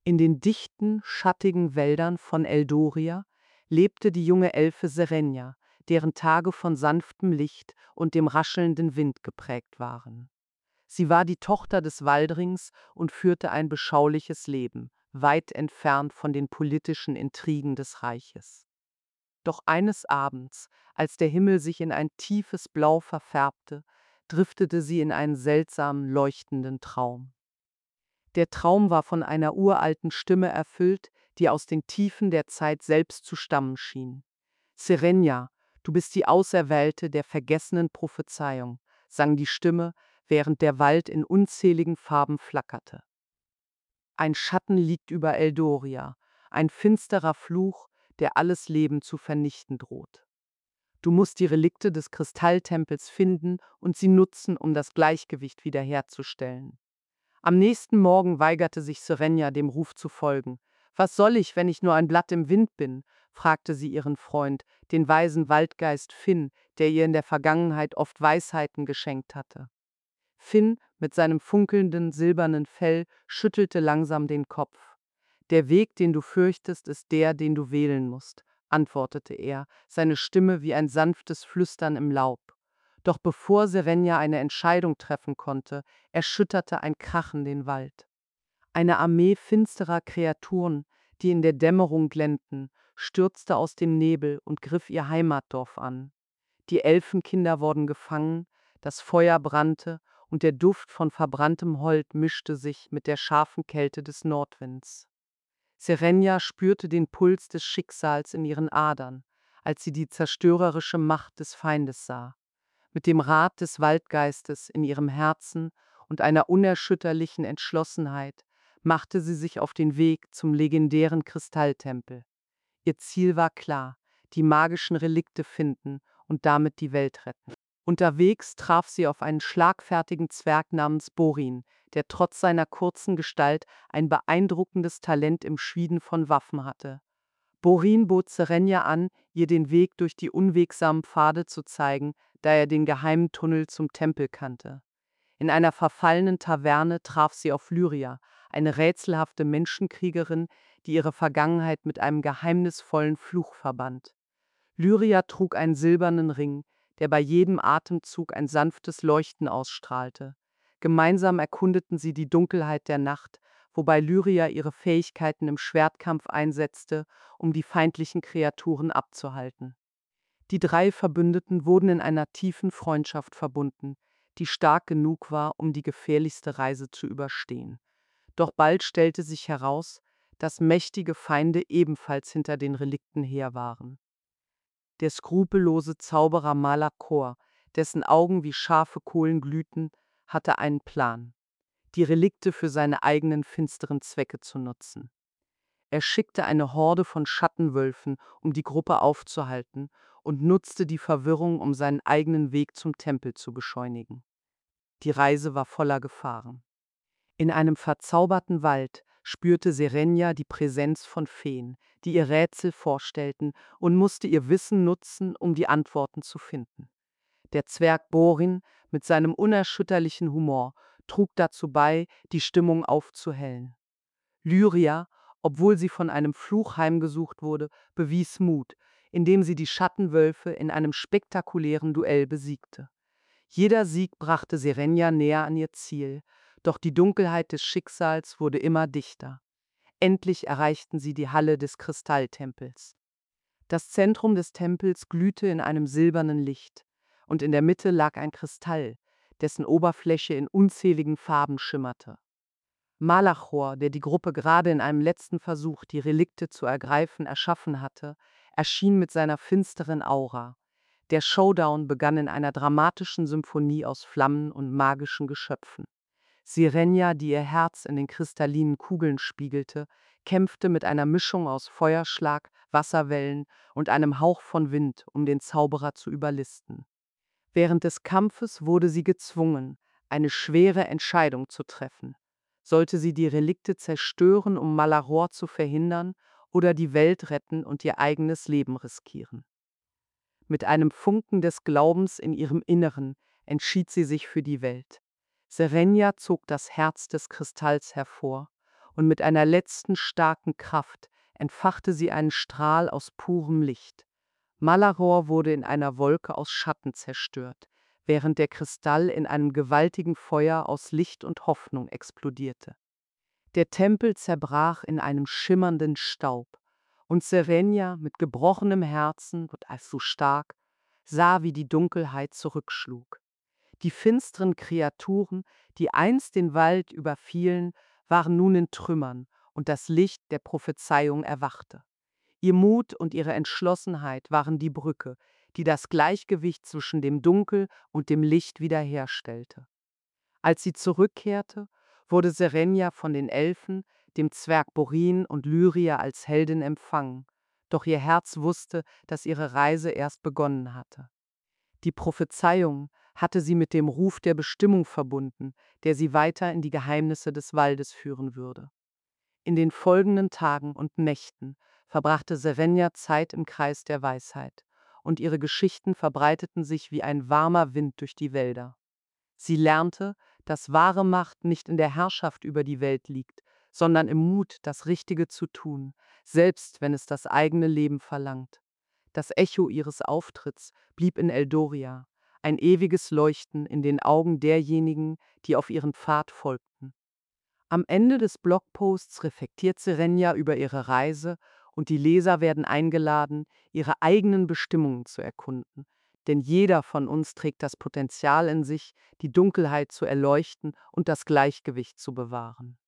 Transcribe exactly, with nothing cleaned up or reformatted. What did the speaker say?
In den dichten, schattigen Wäldern von Eldoria lebte die junge Elfe Serenia, deren Tage von sanftem Licht und dem raschelnden Wind geprägt waren. Sie war die Tochter des Waldrings und führte ein beschauliches Leben, weit entfernt von den politischen Intrigen des Reiches. Doch eines Abends, als der Himmel sich in ein tiefes Blau verfärbte, driftete sie in einen seltsamen, leuchtenden Traum. Der Traum war von einer uralten Stimme erfüllt, die aus den Tiefen der Zeit selbst zu stammen schien. Serenia, du bist die Auserwählte der vergessenen Prophezeiung, sang die Stimme, während der Wald in unzähligen Farben flackerte. Ein Schatten liegt über Eldoria, ein finsterer Fluch, der alles Leben zu vernichten droht. Du musst die Relikte des Kristalltempels finden und sie nutzen, um das Gleichgewicht wiederherzustellen. Am nächsten Morgen weigerte sich Serenia, dem Ruf zu folgen. »Was soll ich, wenn ich nur ein Blatt im Wind bin?« fragte sie ihren Freund, den weisen Waldgeist Finn, der ihr in der Vergangenheit oft Weisheiten geschenkt hatte. Finn, mit seinem funkelnden, silbernen Fell, schüttelte langsam den Kopf. »Der Weg, den du fürchtest, ist der, den du wählen musst«, antwortete er, seine Stimme wie ein sanftes Flüstern im Laub. Doch bevor Serenia eine Entscheidung treffen konnte, erschütterte ein Krachen den Wald. Eine Armee finsterer Kreaturen, die in der Dämmerung glänzten, stürzte aus dem Nebel und griff ihr Heimatdorf an. Die Elfenkinder wurden gefangen, das Feuer brannte und der Duft von verbranntem Holz mischte sich mit der scharfen Kälte des Nordwinds. Serenia spürte den Puls des Schicksals in ihren Adern, als sie die zerstörerische Macht des Feindes sah. Mit dem Rat des Waldgeistes in ihrem Herzen und einer unerschütterlichen Entschlossenheit machte sie sich auf den Weg zum legendären Kristalltempel. Ihr Ziel war klar: die magischen Relikte finden und damit die Welt retten. Unterwegs traf sie auf einen schlagfertigen Zwerg namens Borin, der trotz seiner kurzen Gestalt ein beeindruckendes Talent im Schmieden von Waffen hatte. Borin bot Serenia an, ihr den Weg durch die unwegsamen Pfade zu zeigen, da er den geheimen Tunnel zum Tempel kannte. In einer verfallenen Taverne traf sie auf Lyria, eine rätselhafte Menschenkriegerin, die ihre Vergangenheit mit einem geheimnisvollen Fluch verband. Lyria trug einen silbernen Ring, der bei jedem Atemzug ein sanftes Leuchten ausstrahlte. Gemeinsam erkundeten sie die Dunkelheit der Nacht, wobei Lyria ihre Fähigkeiten im Schwertkampf einsetzte, um die feindlichen Kreaturen abzuhalten. Die drei Verbündeten wurden in einer tiefen Freundschaft verbunden, die stark genug war, um die gefährlichste Reise zu überstehen. Doch bald stellte sich heraus, dass mächtige Feinde ebenfalls hinter den Relikten her waren. Der skrupellose Zauberer Malakor, dessen Augen wie scharfe Kohlen glühten, hatte einen Plan: die Relikte für seine eigenen finsteren Zwecke zu nutzen. Er schickte eine Horde von Schattenwölfen, um die Gruppe aufzuhalten, und nutzte die Verwirrung, um seinen eigenen Weg zum Tempel zu beschleunigen. Die Reise war voller Gefahren. In einem verzauberten Wald spürte Serenia die Präsenz von Feen, die ihr Rätsel vorstellten, und musste ihr Wissen nutzen, um die Antworten zu finden. Der Zwerg Borin mit seinem unerschütterlichen Humor trug dazu bei, die Stimmung aufzuhellen. Lyria, obwohl sie von einem Fluch heimgesucht wurde, bewies Mut, indem sie die Schattenwölfe in einem spektakulären Duell besiegte. Jeder Sieg brachte Serenia näher an ihr Ziel, doch die Dunkelheit des Schicksals wurde immer dichter. Endlich erreichten sie die Halle des Kristalltempels. Das Zentrum des Tempels glühte in einem silbernen Licht, und in der Mitte lag ein Kristall, dessen Oberfläche in unzähligen Farben schimmerte. Malachor, der die Gruppe gerade in einem letzten Versuch, die Relikte zu ergreifen, erschaffen hatte, erschien mit seiner finsteren Aura. Der Showdown begann in einer dramatischen Symphonie aus Flammen und magischen Geschöpfen. Serenia, die ihr Herz in den kristallinen Kugeln spiegelte, kämpfte mit einer Mischung aus Feuerschlag, Wasserwellen und einem Hauch von Wind, um den Zauberer zu überlisten. Während des Kampfes wurde sie gezwungen, eine schwere Entscheidung zu treffen. Sollte sie die Relikte zerstören, um Malachor zu verhindern, oder die Welt retten und ihr eigenes Leben riskieren? Mit einem Funken des Glaubens in ihrem Inneren entschied sie sich für die Welt. Serenia zog das Herz des Kristalls hervor und mit einer letzten starken Kraft entfachte sie einen Strahl aus purem Licht. Malahor wurde in einer Wolke aus Schatten zerstört, während der Kristall in einem gewaltigen Feuer aus Licht und Hoffnung explodierte. Der Tempel zerbrach in einem schimmernden Staub, und Serenia mit gebrochenem Herzen und als so stark sah, wie die Dunkelheit zurückschlug. Die finsteren Kreaturen, die einst den Wald überfielen, waren nun in Trümmern, und das Licht der Prophezeiung erwachte. Ihr Mut und ihre Entschlossenheit waren die Brücke, die das Gleichgewicht zwischen dem Dunkel und dem Licht wiederherstellte. Als sie zurückkehrte, wurde Serenia von den Elfen, dem Zwerg Borin und Lyria als Heldin empfangen, doch ihr Herz wusste, dass ihre Reise erst begonnen hatte. Die Prophezeiung hatte sie mit dem Ruf der Bestimmung verbunden, der sie weiter in die Geheimnisse des Waldes führen würde. In den folgenden Tagen und Nächten verbrachte Serenia Zeit im Kreis der Weisheit, und ihre Geschichten verbreiteten sich wie ein warmer Wind durch die Wälder. Sie lernte, dass wahre Macht nicht in der Herrschaft über die Welt liegt, sondern im Mut, das Richtige zu tun, selbst wenn es das eigene Leben verlangt. Das Echo ihres Auftritts blieb in Eldoria, ein ewiges Leuchten in den Augen derjenigen, die auf ihren Pfad folgten. Am Ende des Blogposts reflektiert Serenia über ihre Reise, und die Leser werden eingeladen, ihre eigenen Bestimmungen zu erkunden. Denn jeder von uns trägt das Potenzial in sich, die Dunkelheit zu erleuchten und das Gleichgewicht zu bewahren.